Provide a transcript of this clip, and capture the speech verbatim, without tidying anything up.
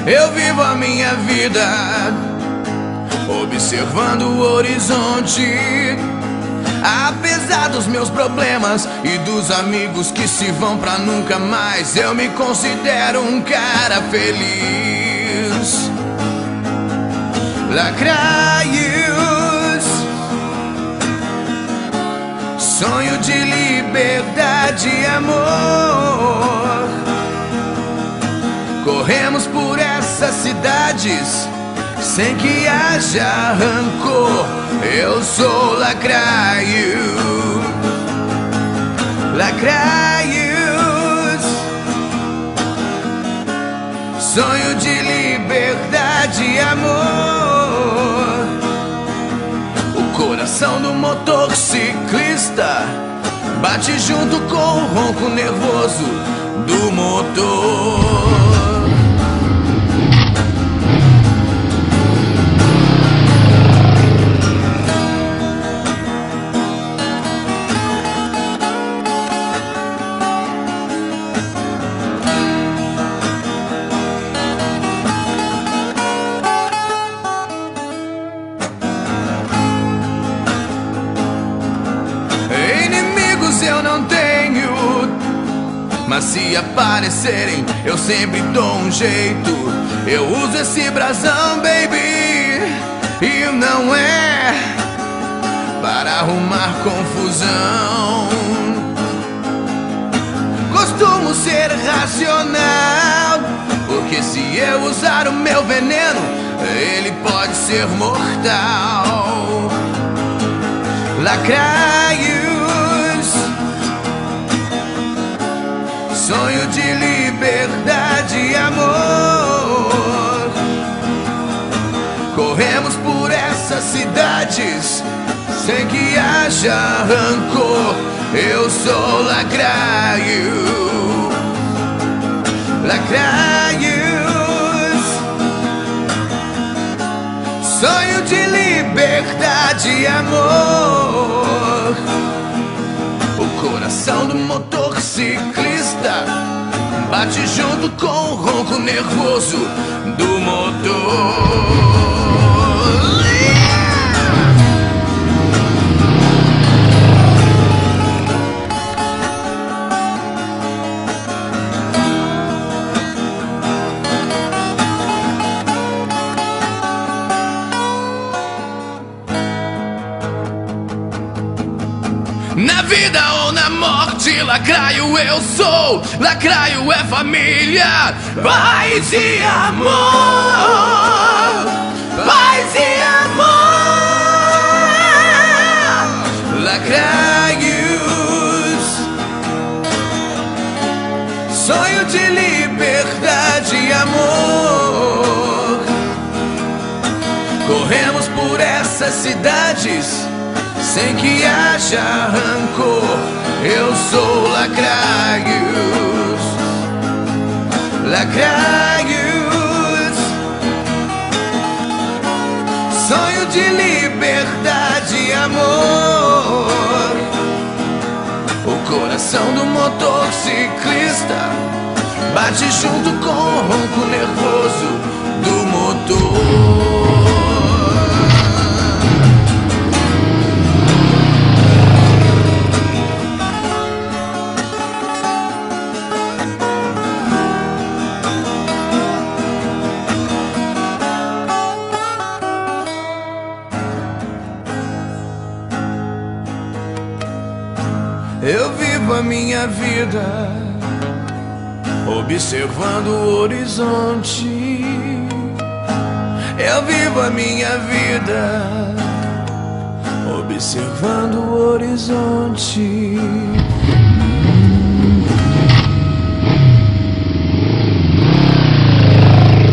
Eu vivo a minha vida observando o horizonte. Apesar dos meus problemas e dos amigos que se vão pra nunca mais, eu me considero um cara feliz. Lacraios, sonho de liberdade e amor. Corremos por essas cidades sem que haja rancor. Eu sou lacraio, lacraios, sonho de liberdade e amor. O coração do motociclista bate junto com o ronco nervoso do motor. Eu não tenho, mas se aparecerem eu sempre dou um jeito. Eu uso esse brasão, baby, e não é para arrumar confusão. Costumo ser racional, porque se eu usar o meu veneno, ele pode ser mortal. Lacraio, sonho de liberdade e amor. Corremos por essas cidades sem que haja rancor. Eu sou lacraio, lacraios, sonho de liberdade e amor. O coração do motociclista bate junto com o ronco nervoso do motor. Na vida ou na morte, lacraio eu sou. Lacraio é família, paz e amor. Paz e amor. Lacraios, sonho de liberdade e amor. Corremos por essas cidades sem que haja rancor. Eu sou lacraios, lacraios, sonho de liberdade e amor. O coração do motociclista bate junto com o ronco nervoso do motor. Eu vivo a minha vida observando o horizonte. Eu vivo a minha vida observando o horizonte.